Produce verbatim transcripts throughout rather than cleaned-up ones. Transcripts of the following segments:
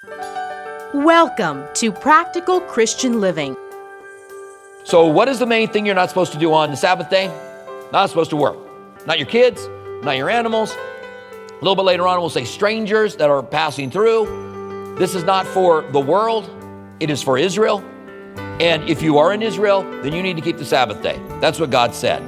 Welcome to Practical Christian Living. So what is the main thing you're not supposed to do on the Sabbath day? Not supposed to work. Not your kids, not your animals. A little bit later on, we'll say strangers that are passing through. This is not for the world. It is for Israel. And if you are in Israel, then you need to keep the Sabbath day. That's what God said.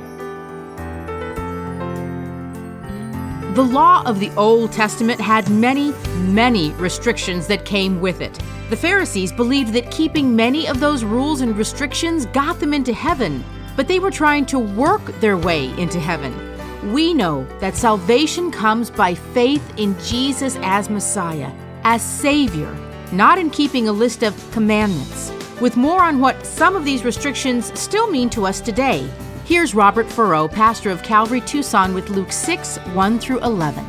The law of the Old Testament had many, many restrictions that came with it. The Pharisees believed that keeping many of those rules and restrictions got them into heaven, but they were trying to work their way into heaven. We know that salvation comes by faith in Jesus as Messiah, as Savior, not in keeping a list of commandments. With more on what some of these restrictions still mean to us today, here's Robert Furrow, pastor of Calvary Tucson, with Luke six, one through eleven.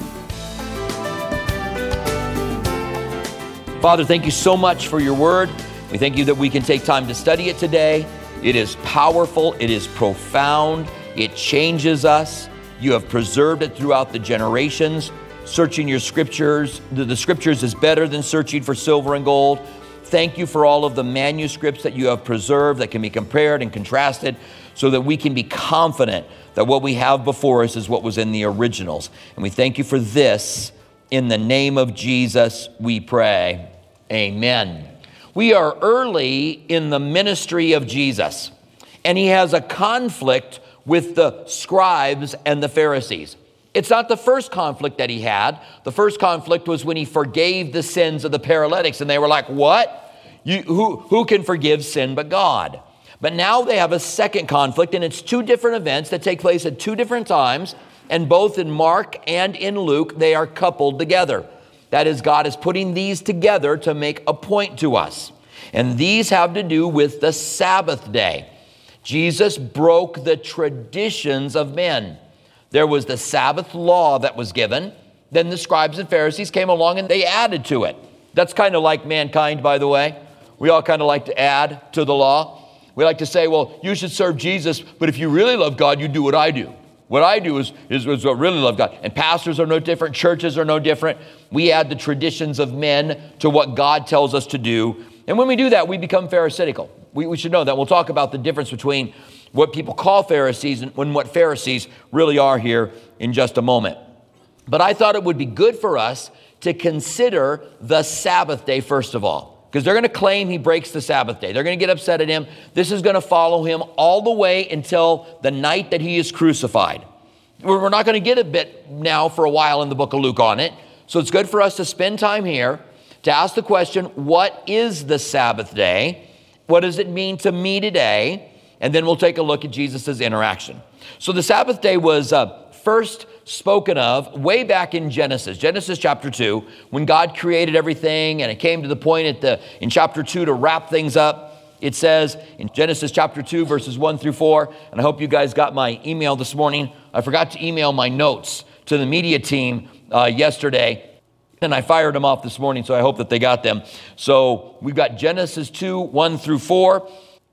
Father, thank you so much for your word. We thank you that we can take time to study it today. It is powerful. It is profound. It changes us. You have preserved it throughout the generations. Searching your scriptures, the, the scriptures is better than searching for silver and gold. Thank you for all of the manuscripts that you have preserved that can be compared and contrasted so that we can be confident that what we have before us is what was in the originals. And we thank you for this. In the name of Jesus, we pray. Amen. We are early in the ministry of Jesus, and he has a conflict with the scribes and the Pharisees. It's not the first conflict that he had. The first conflict was when he forgave the sins of the paralytics, and they were like, what? You, who, who can forgive sin but God? But now they have a second conflict, and it's two different events that take place at two different times, and both in Mark and in Luke, they are coupled together. That is, God is putting these together to make a point to us. And these have to do with the Sabbath day. Jesus broke the traditions of men. There was the Sabbath law that was given. Then the scribes and Pharisees came along and they added to it. That's kind of like mankind, by the way. We all kind of like to add to the law. We like to say, well, you should serve Jesus, but if you really love God, you do what I do. What I do is, is, is what really love God. And pastors are no different. Churches are no different. We add the traditions of men to what God tells us to do. And when we do that, we become pharisaical. We, we should know that. We'll talk about the difference between what people call Pharisees and, and what Pharisees really are here in just a moment. But I thought it would be good for us to consider the Sabbath day first of all. Because they're going to claim he breaks the Sabbath day. They're going to get upset at him. This is going to follow him all the way until the night that he is crucified. We're not going to get a bit now for a while in the book of Luke on it. So it's good for us to spend time here to ask the question, what is the Sabbath day? What does it mean to me today? And then we'll take a look at Jesus' interaction. So the Sabbath day was uh, first spoken of way back in Genesis, Genesis chapter two, when God created everything and it came to the point at the in chapter two to wrap things up. It says in Genesis chapter two, verses one through four, and I hope you guys got my email this morning. I forgot to email my notes to the media team uh, yesterday, and I fired them off this morning, so I hope that they got them. So we've got Genesis two, one through four.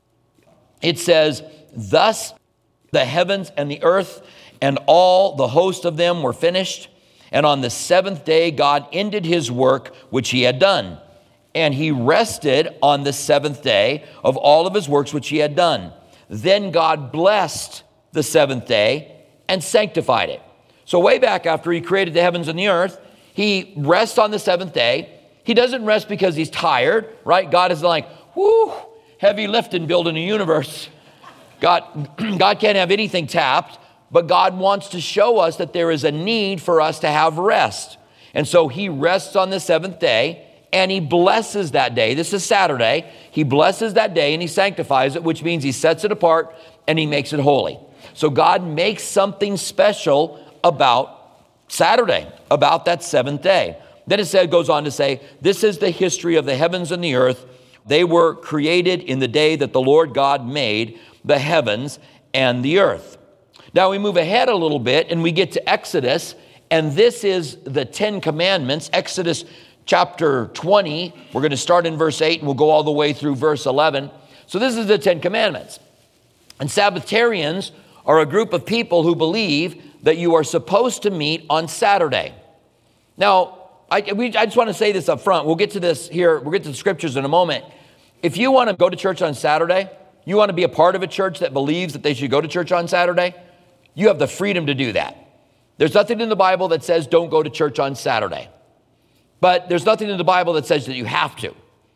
It says, thus the heavens and the earth and all the host of them were finished. And on the seventh day, God ended his work which he had done. And he rested on the seventh day of all of his works which he had done. Then God blessed the seventh day and sanctified it. So way back after he created the heavens and the earth, he rests on the seventh day. He doesn't rest because he's tired, right? God is like, whoo, heavy lifting building a universe. God, God can't have anything tapped. But God wants to show us that there is a need for us to have rest. And so he rests on the seventh day and he blesses that day. This is Saturday. He blesses that day and he sanctifies it, which means he sets it apart and he makes it holy. So God makes something special about Saturday, about that seventh day. Then it said, goes on to say, this is the history of the heavens and the earth. They were created in the day that the Lord God made the heavens and the earth. Now we move ahead a little bit and we get to Exodus, and this is the Ten Commandments, Exodus chapter twenty. We're going to start in verse eight and we'll go all the way through verse eleven. So this is the Ten Commandments. And Sabbatarians are a group of people who believe that you are supposed to meet on Saturday. Now, I, we, I just want to say this up front. We'll get to this here. We'll get to the scriptures in a moment. If you want to go to church on Saturday, you want to be a part of a church that believes that they should go to church on Saturday, you have the freedom to do that. There's nothing in the Bible that says don't go to church on Saturday. But there's nothing in the Bible that says that you have to.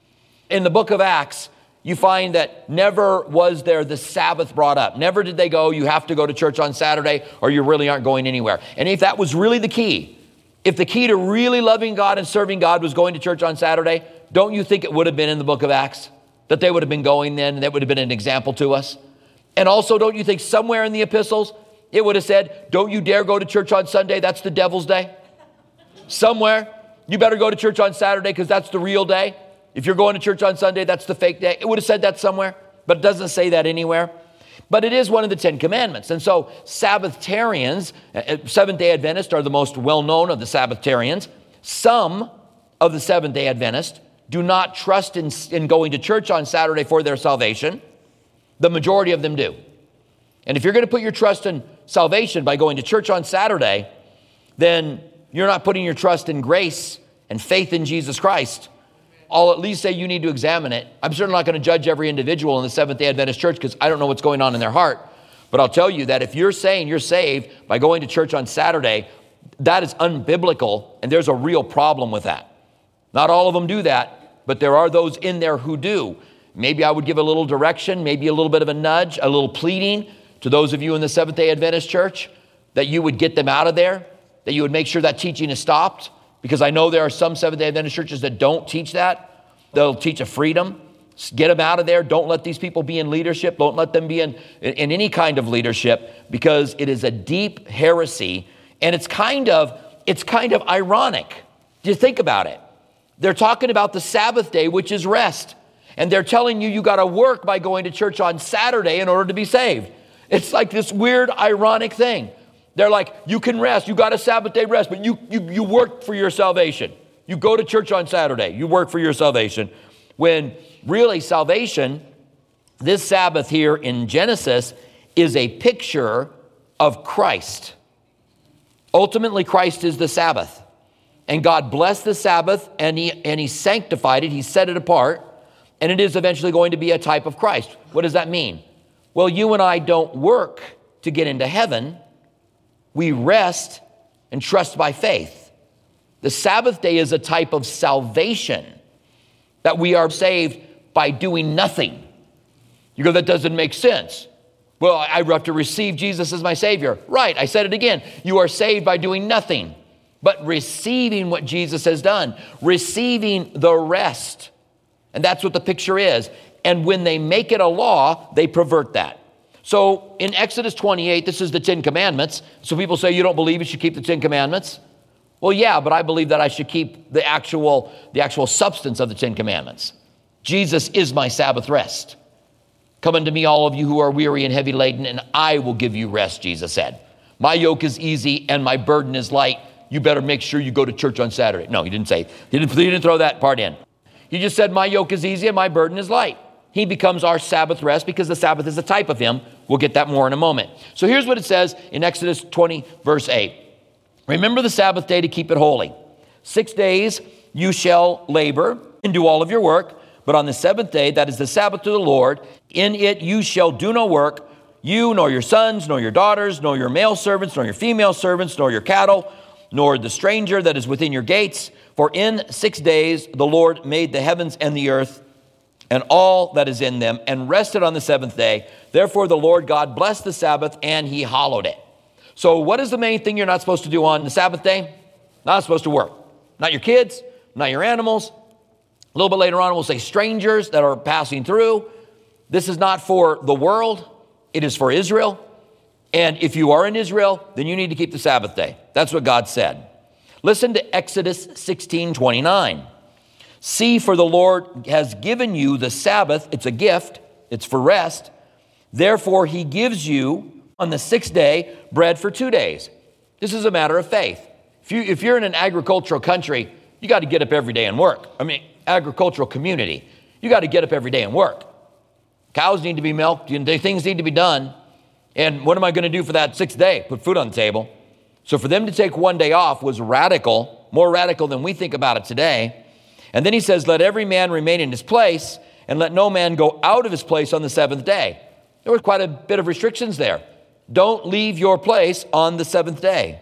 In the book of Acts, you find that never was there the Sabbath brought up. Never did they go, you have to go to church on Saturday or you really aren't going anywhere. And if that was really the key, if the key to really loving God and serving God was going to church on Saturday, don't you think it would have been in the book of Acts? That they would have been going then, and that would have been an example to us? And also, don't you think somewhere in the epistles, it would have said, don't you dare go to church on Sunday, that's the devil's day? Somewhere, you better go to church on Saturday because that's the real day. If you're going to church on Sunday, that's the fake day. It would have said that somewhere, but it doesn't say that anywhere. But it is one of the Ten Commandments. And so Sabbatarians, Seventh-day Adventists are the most well-known of the Sabbatarians. Some of the Seventh-day Adventists do not trust in, in going to church on Saturday for their salvation. The majority of them do. And if you're going to put your trust in salvation by going to church on Saturday, then you're not putting your trust in grace and faith in Jesus Christ. I'll at least say you need to examine it. I'm certainly not going to judge every individual in the Seventh-day Adventist church because I don't know what's going on in their heart. But I'll tell you that if you're saying you're saved by going to church on Saturday, that is unbiblical, and there's a real problem with that. Not all of them do that, but there are those in there who do. Maybe I would give a little direction, maybe a little bit of a nudge, a little pleading to those of you in the Seventh-day Adventist church that you would get them out of there, that you would make sure that teaching is stopped. Because I know there are some Seventh-day Adventist churches that don't teach that. They'll teach a freedom. Get them out of there. Don't let these people be in leadership. Don't let them be in, in any kind of leadership because it is a deep heresy. And it's kind of, it's kind of ironic. You think about it. They're talking about the Sabbath day, which is rest. And they're telling you you got to work by going to church on Saturday in order to be saved. It's like this weird, ironic thing. They're like, you can rest. You got a Sabbath day rest, but you, you, you work for your salvation. You go to church on Saturday. You work for your salvation. When really salvation, this Sabbath here in Genesis is a picture of Christ. Ultimately, Christ is the Sabbath. And God blessed the Sabbath and he, and he sanctified it. He set it apart. And it is eventually going to be a type of Christ. What does that mean? Well, you and I don't work to get into heaven. We rest and trust by faith. The Sabbath day is a type of salvation, that we are saved by doing nothing. You go, that doesn't make sense. Well, I have to receive Jesus as my Savior. Right, I said it again. You are saved by doing nothing, but receiving what Jesus has done, receiving the rest. And that's what the picture is. And when they make it a law, they pervert that. So in Exodus twenty-eight, this is the Ten Commandments. So people say, you don't believe you should keep the Ten Commandments? Well, yeah, but I believe that I should keep the actual, the actual substance of the Ten Commandments. Jesus is my Sabbath rest. Come unto me, all of you who are weary and heavy laden, and I will give you rest, Jesus said. My yoke is easy and my burden is light. You better make sure you go to church on Saturday. No, he didn't say, he didn't, he didn't throw that part in. He just said, my yoke is easy and my burden is light. He becomes our Sabbath rest because the Sabbath is a type of him. We'll get that more in a moment. So here's what it says in Exodus twenty, verse eight. Remember the Sabbath day to keep it holy. Six days you shall labor and do all of your work. But on the seventh day, that is the Sabbath to the Lord, in it you shall do no work, you nor your sons, nor your daughters, nor your male servants, nor your female servants, nor your cattle, nor the stranger that is within your gates. For in six days the Lord made the heavens and the earth and all that is in them, and rested on the seventh day. Therefore the Lord God blessed the Sabbath, and he hallowed it. So what is the main thing you're not supposed to do on the Sabbath day? Not supposed to work. Not your kids, not your animals. A little bit later on, we'll say strangers that are passing through. This is not for the world. It is for Israel. And if you are in Israel, then you need to keep the Sabbath day. That's what God said. Listen to Exodus sixteen twenty-nine. See, for the Lord has given you the Sabbath. It's a gift. It's for rest. Therefore, he gives you on the sixth day bread for two days. This is a matter of faith. If, you, if you're in an agricultural country, you got to get up every day and work. I mean, agricultural community, you got to get up every day and work. Cows need to be milked. Things need to be done. And what am I going to do for that sixth day? Put food on the table. So for them to take one day off was radical, more radical than we think about it today. And then he says, let every man remain in his place, and let no man go out of his place on the seventh day. There was quite a bit of restrictions there. Don't leave your place on the seventh day.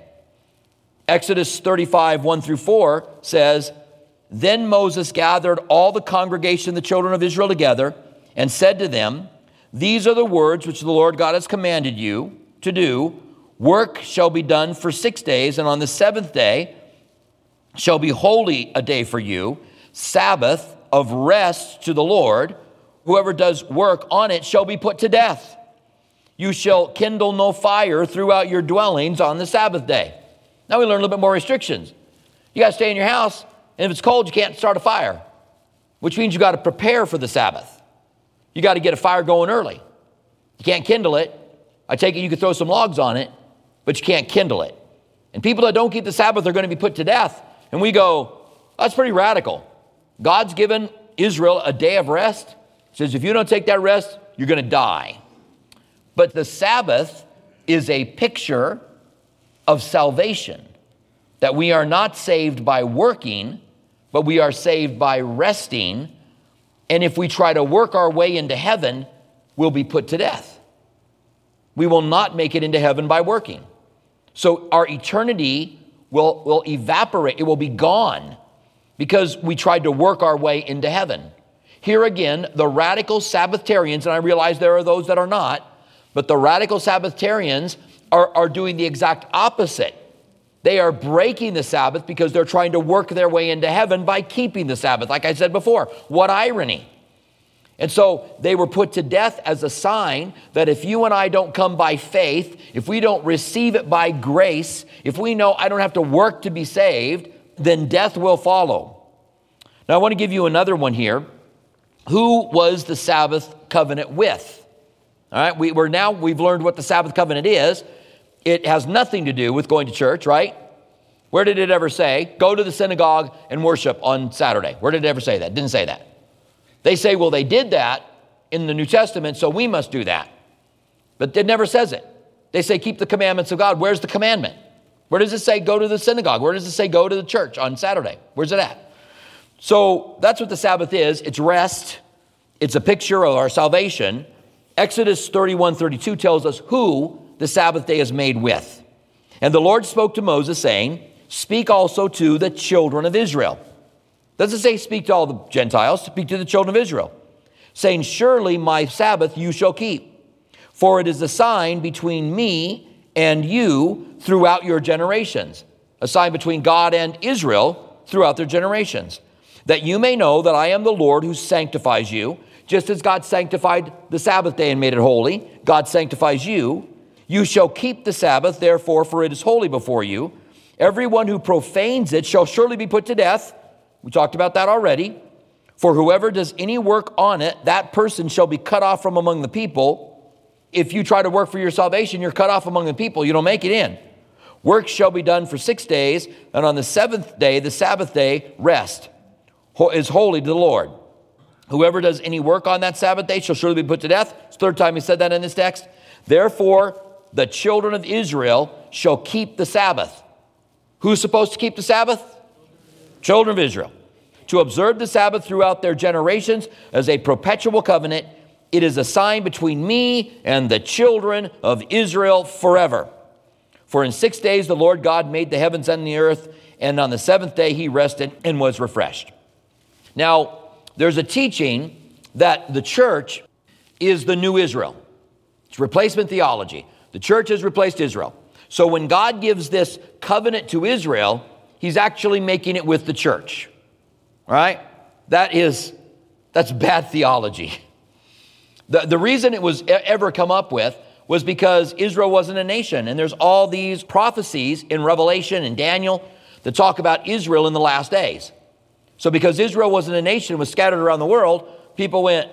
Exodus thirty-five, one through four says, then Moses gathered all the congregation of the children of Israel together and said to them, these are the words which the Lord God has commanded you to do. Work shall be done for six days, and on the seventh day shall be holy a day for you, Sabbath of rest to the Lord. Whoever does work on it shall be put to death. You shall kindle no fire throughout your dwellings on the Sabbath day. Now we learn a little bit more restrictions. You got to stay in your house, and if it's cold, you can't start a fire, which means you got to prepare for the Sabbath. You got to get a fire going early. You can't kindle it. I take it you could throw some logs on it, but you can't kindle it. And people that don't keep the Sabbath are going to be put to death. And we go, that's pretty radical. God's given Israel a day of rest. He says, if you don't take that rest, you're going to die. But the Sabbath is a picture of salvation, that we are not saved by working, but we are saved by resting. And if we try to work our way into heaven, we'll be put to death. We will not make it into heaven by working. So our eternity will, will evaporate. It will be gone because we tried to work our way into heaven. Here again, the radical Sabbatarians, and I realize there are those that are not, but the radical Sabbatarians are, are doing the exact opposite. They are breaking the Sabbath because they're trying to work their way into heaven by keeping the Sabbath. Like I said before, what irony. And so they were put to death as a sign that if you and I don't come by faith, if we don't receive it by grace, if we know I don't have to work to be saved, then death will follow. Now I want to give you another one here. Who was the Sabbath covenant with? All right, we, we're now, we've learned what the Sabbath covenant is. It has nothing to do with going to church, right? Where did it ever say, go to the synagogue and worship on Saturday? Where did it ever say that? It didn't say that. They say, well, they did that in the New Testament, so we must do that. But it never says it. They say, keep the commandments of God. Where's the commandment? Where does it say, go to the synagogue? Where does it say, go to the church on Saturday? Where's it at? So that's what the Sabbath is. It's rest. It's a picture of our salvation. Exodus thirty-one, thirty-two tells us who the Sabbath day is made with. And the Lord spoke to Moses, saying, speak also to the children of Israel. Doesn't say speak to all the Gentiles, speak to the children of Israel, saying, surely my Sabbath you shall keep, for it is a sign between me and you throughout your generations, a sign between God and Israel throughout their generations, that you may know that I am the Lord who sanctifies you. Just as God sanctified the Sabbath day and made it holy, God sanctifies you. You shall keep the Sabbath, therefore, for it is holy before you. Everyone who profanes it shall surely be put to death. We talked about that already. For whoever does any work on it, that person shall be cut off from among the people. If you try to work for your salvation, you're cut off among the people. You don't make it in. Work shall be done for six days, and on the seventh day, the Sabbath day, rest is holy to the Lord. Whoever does any work on that Sabbath day shall surely be put to death. It's the third time he said that in this text. Therefore, the children of Israel shall keep the Sabbath. Who's supposed to keep the Sabbath? Children of Israel. To observe the Sabbath throughout their generations as a perpetual covenant. It is a sign between me and the children of Israel forever. For in six days the Lord God made the heavens and the earth, and on the seventh day he rested and was refreshed. Now, there's a teaching that the church is the new Israel. It's replacement theology. The church has replaced Israel. So when God gives this covenant to Israel, he's actually making it with the church. All right? That is, that's bad theology. The, the reason it was ever come up with was because Israel wasn't a nation. And there's all these prophecies in Revelation and Daniel that talk about Israel in the last days. So because Israel wasn't a nation, was scattered around the world, people went,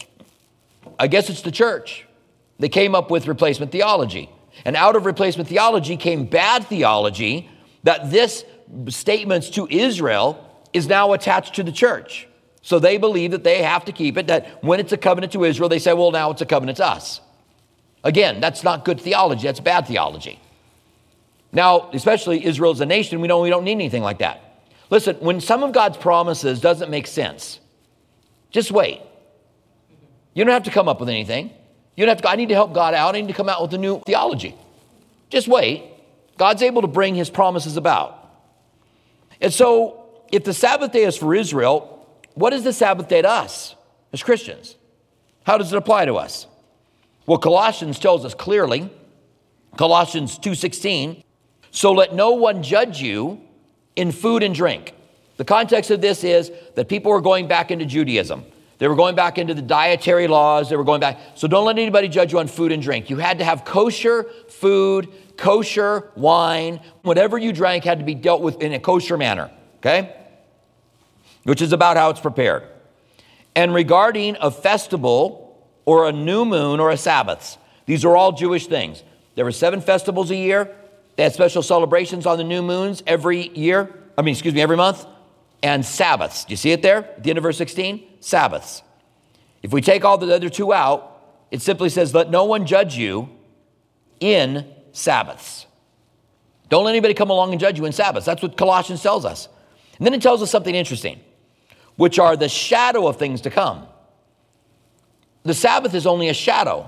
I guess it's the church. They came up with replacement theology. And out of replacement theology came bad theology that this statements to Israel is now attached to the church. So they believe that they have to keep it, that when it's a covenant to Israel, they say, well, now it's a covenant to us. Again, that's not good theology. That's bad theology. Now, especially Israel's a nation, we know we don't need anything like that. Listen, when some of God's promises doesn't make sense, just wait. You don't have to come up with anything. You don't have to go, I need to help God out. I need to come out with a new theology. Just wait. God's able to bring his promises about. And so, if the Sabbath day is for Israel, what is the Sabbath day to us as Christians? How does it apply to us? Well, Colossians tells us clearly, Colossians two sixteen, so let no one judge you in food and drink. The context of this is that people were going back into Judaism. They were going back into the dietary laws. They were going back. So don't let anybody judge you on food and drink. You had to have kosher food, kosher wine. Whatever you drank had to be dealt with in a kosher manner, okay? Which is about how it's prepared. And regarding a festival or a new moon or a Sabbath, these are all Jewish things. There were seven festivals a year. They had special celebrations on the new moons every year. I mean, excuse me, every month. And Sabbaths. Do you see it there at the end of verse sixteen? Sabbaths. If we take all the other two out, it simply says, let no one judge you in Sabbaths. Don't let anybody come along and judge you in Sabbaths. That's what Colossians tells us. And then it tells us something interesting, which are the shadow of things to come. The Sabbath is only a shadow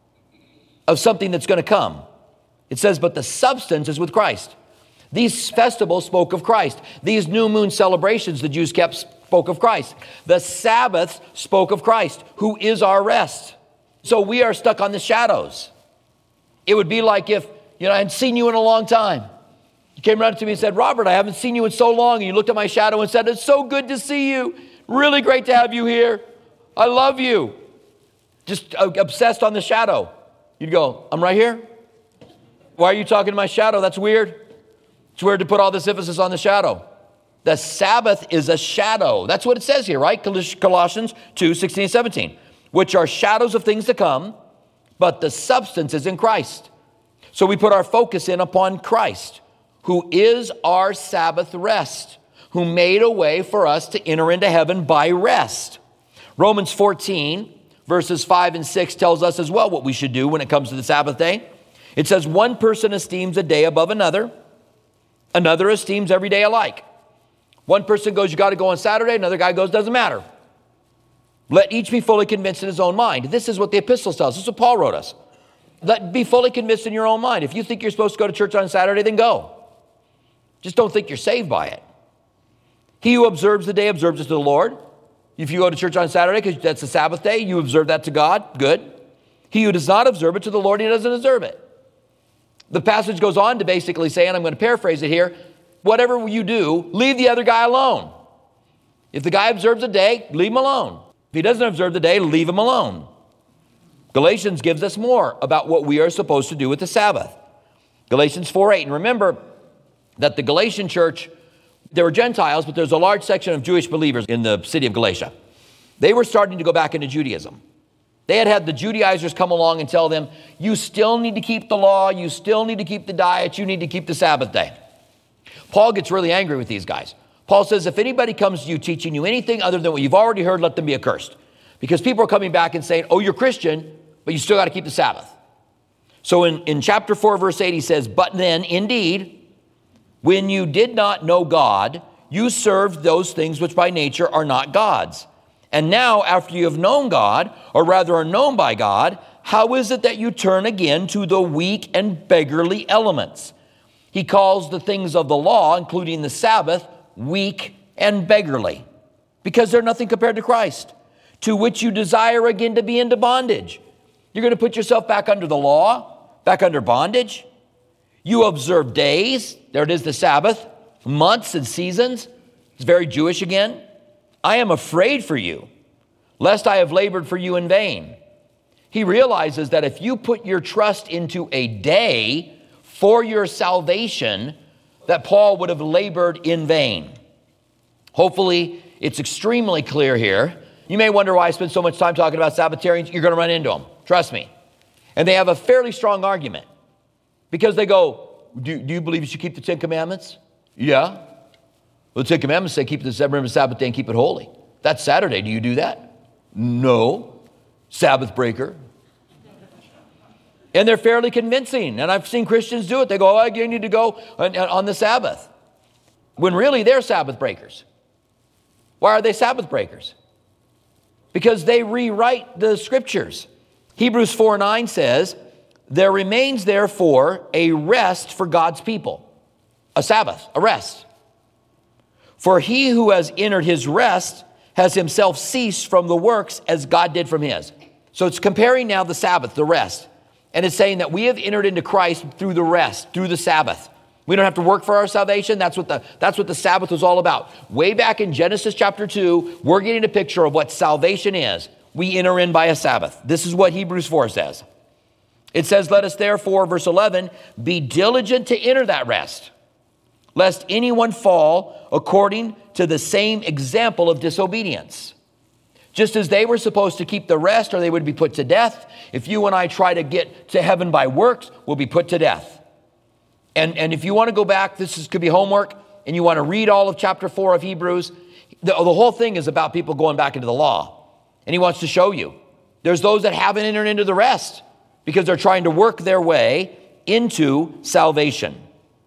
of something that's going to come. It says, but the substance is with Christ. These festivals spoke of Christ. These new moon celebrations the Jews kept spoke of Christ. The Sabbath spoke of Christ, who is our rest. So we are stuck on the shadows. It would be like if, you know, I hadn't seen you in a long time. You came around to me and said, Robert, I haven't seen you in so long. And you looked at my shadow and said, it's so good to see you. Really great to have you here. I love you. Just obsessed on the shadow. You'd go, I'm right here. Why are you talking to my shadow? That's weird. It's weird to put all this emphasis on the shadow. The Sabbath is a shadow. That's what it says here, right? Colossians two, sixteen and seventeen, which are shadows of things to come, but the substance is in Christ. So we put our focus in upon Christ, who is our Sabbath rest, who made a way for us to enter into heaven by rest. Romans fourteen, verses five and six tells us as well what we should do when it comes to the Sabbath day. It says, one person esteems a day above another. Another esteems every day alike. One person goes, you got to go on Saturday. Another guy goes, doesn't matter. Let each be fully convinced in his own mind. This is what the epistles tell us. This is what Paul wrote us. Let be fully convinced in your own mind. If you think you're supposed to go to church on Saturday, then go. Just don't think you're saved by it. He who observes the day observes it to the Lord. If you go to church on Saturday because that's the Sabbath day, you observe that to God. Good. He who does not observe it to the Lord, he doesn't observe it. The passage goes on to basically say, and I'm going to paraphrase it here, whatever you do, leave the other guy alone. If the guy observes a day, leave him alone. If he doesn't observe the day, leave him alone. Galatians gives us more about what we are supposed to do with the Sabbath. Galatians four eight. And remember that the Galatian church, there were Gentiles, but there's a large section of Jewish believers in the city of Galatia. They were starting to go back into Judaism. They had had the Judaizers come along and tell them, you still need to keep the law, you still need to keep the diet, you need to keep the Sabbath day. Paul gets really angry with these guys. Paul says, if anybody comes to you teaching you anything other than what you've already heard, let them be accursed. Because people are coming back and saying, oh, you're Christian, but you still got to keep the Sabbath. So in, in chapter four, verse eight, he says, but then indeed, when you did not know God, you served those things which by nature are not God's. And now, after you have known God, or rather are known by God, how is it that you turn again to the weak and beggarly elements? He calls the things of the law, including the Sabbath, weak and beggarly, because they're nothing compared to Christ, to which you desire again to be into bondage. You're going to put yourself back under the law, back under bondage. You observe days, there it is, the Sabbath, months and seasons. It's very Jewish again. I am afraid for you, lest I have labored for you in vain. He realizes that if you put your trust into a day for your salvation, that Paul would have labored in vain. Hopefully, it's extremely clear here. You may wonder why I spend so much time talking about Sabbatarians. You're going to run into them. Trust me. And they have a fairly strong argument because they go, do, do you believe you should keep the Ten Commandments? Yeah. Well, the Ten Commandments say keep the Sabbath day and keep it holy. That's Saturday. Do you do that? No. Sabbath breaker. And they're fairly convincing. And I've seen Christians do it. They go, oh, you need to go on, on the Sabbath. when really they're Sabbath breakers. Why are they Sabbath breakers? Because they rewrite the scriptures. Hebrews four nine says, there remains therefore a rest for God's people. A Sabbath, a rest. For he who has entered his rest has himself ceased from the works as God did from his. So it's comparing now the Sabbath, the rest. And it's saying that we have entered into Christ through the rest, through the Sabbath. We don't have to work for our salvation. That's what the, that's what the Sabbath was all about. Way back in Genesis chapter two, we're getting a picture of what salvation is. We enter in by a Sabbath. This is what Hebrews four says. It says, let us therefore, verse eleven, be diligent to enter that rest, lest anyone fall according to the same example of disobedience. Just as they were supposed to keep the rest or they would be put to death, if you and I try to get to heaven by works, we'll be put to death. And, and if you want to go back, this is, could be homework, and you want to read all of chapter four of Hebrews, the, the whole thing is about people going back into the law. And he wants to show you. There's those that haven't entered into the rest because they're trying to work their way into salvation.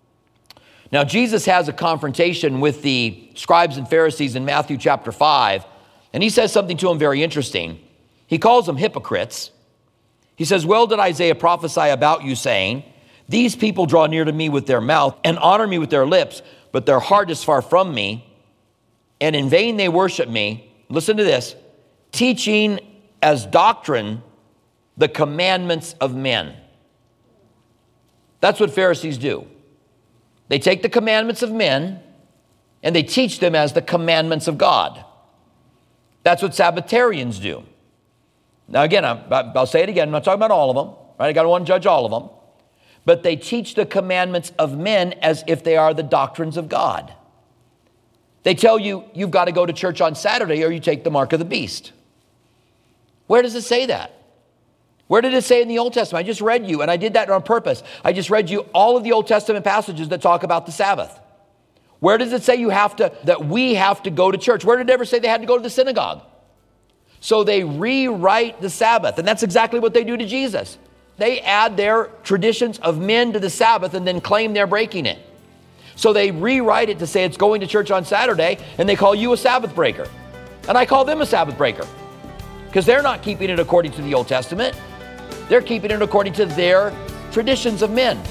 Now, Jesus has a confrontation with the scribes and Pharisees in Matthew chapter five, and he says something to them very interesting. He calls them hypocrites. He says, well did Isaiah prophesy about you, saying, these people draw near to me with their mouth and honor me with their lips, but their heart is far from me, and in vain they worship me. Listen to this, teaching as doctrine the commandments of men. That's what Pharisees do. They take the commandments of men and they teach them as the commandments of God. That's what Sabbatarians do. Now again, I'll say it again, I'm not talking about all of them, right? I don't want to judge all of them. But they teach the commandments of men as if they are the doctrines of God. They tell you, you've got to go to church on Saturday or you take the mark of the beast. Where does it say that? Where did it say in the Old Testament? I just read you, and I did that on purpose. I just read you all of the Old Testament passages that talk about the Sabbath. Where does it say you have to, that we have to go to church? Where did it ever say they had to go to the synagogue? So they rewrite the Sabbath, and that's exactly what they do to Jesus. They add their traditions of men to the Sabbath and then claim they're breaking it. So they rewrite it to say it's going to church on Saturday, and they call you a Sabbath breaker. And I call them a Sabbath breaker because they're not keeping it according to the Old Testament. They're keeping it according to their traditions of men.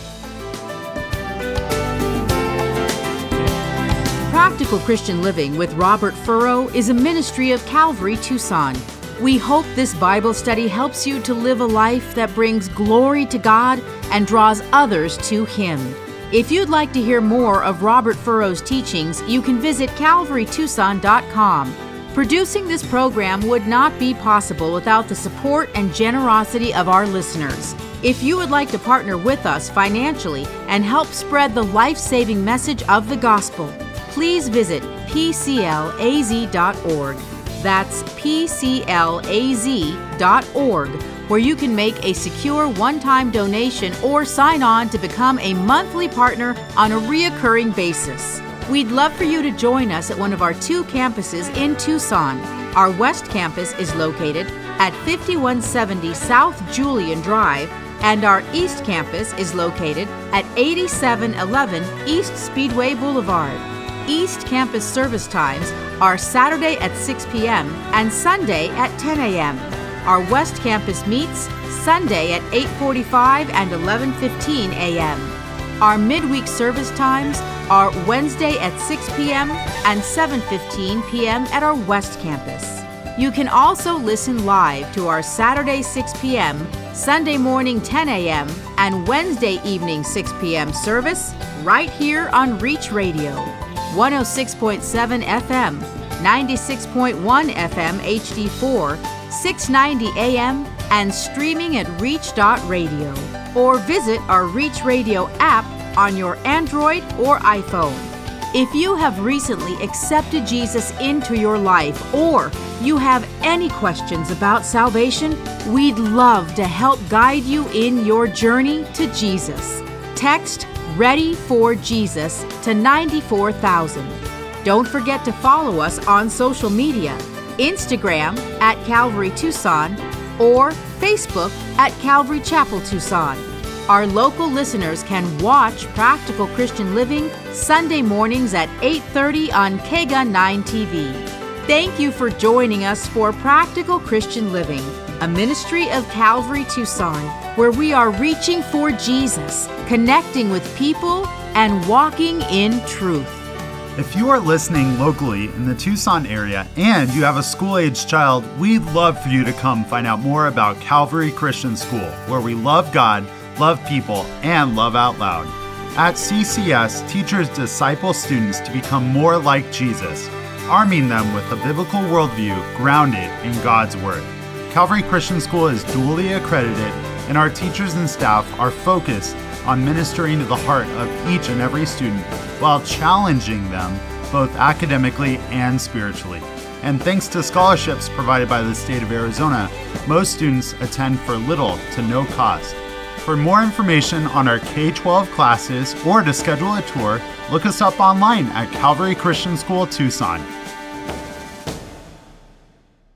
Practical Christian Living with Robert Furrow is a ministry of Calvary Tucson. We hope this Bible study helps you to live a life that brings glory to God and draws others to Him. If you'd like to hear more of Robert Furrow's teachings, you can visit calvary tucson dot com. Producing this program would not be possible without the support and generosity of our listeners. If you would like to partner with us financially and help spread the life-saving message of the gospel, please visit p c l a z dot org. That's p c l a z dot org, where you can make a secure one-time donation or sign on to become a monthly partner on a reoccurring basis. We'd love for you to join us at one of our two campuses in Tucson. Our West Campus is located at fifty-one seventy South Julian Drive, and our East Campus is located at eighty-seven eleven East Speedway Boulevard. East Campus service times are Saturday at six p.m. and Sunday at ten a.m. Our West Campus meets Sunday at eight forty-five and eleven fifteen a.m. Our midweek service times are Wednesday at six p.m. and seven fifteen p.m. at our West Campus. You can also listen live to our Saturday six p.m., Sunday morning ten a.m., and Wednesday evening six p.m. service right here on Reach Radio. one oh six point seven F M, ninety-six point one F M H D four, six ninety A M, and streaming at reach dot radio. Or visit our Reach Radio app on your Android or iPhone. If you have recently accepted Jesus into your life, or you have any questions about salvation, we'd love to help guide you in your journey to Jesus. Text Ready for Jesus to ninety-four thousand. Don't forget to follow us on social media, Instagram at Calvary Tucson or Facebook at Calvary Chapel Tucson. Our local listeners can watch Practical Christian Living Sunday mornings at eight thirty on K G U nine T V. Thank you for joining us for Practical Christian Living, a ministry of Calvary Tucson, where we are reaching for Jesus, connecting with people, and walking in truth. If you are listening locally in the Tucson area and you have a school-aged child, we'd love for you to come find out more about Calvary Christian School, where we love God, love people, and love out loud. At C C S, teachers disciple students to become more like Jesus, arming them with a biblical worldview grounded in God's Word. Calvary Christian School is duly accredited, and our teachers and staff are focused on ministering to the heart of each and every student while challenging them both academically and spiritually. And thanks to scholarships provided by the state of Arizona, most students attend for little to no cost. For more information on our K twelve classes or to schedule a tour, look us up online at Calvary Christian School Tucson.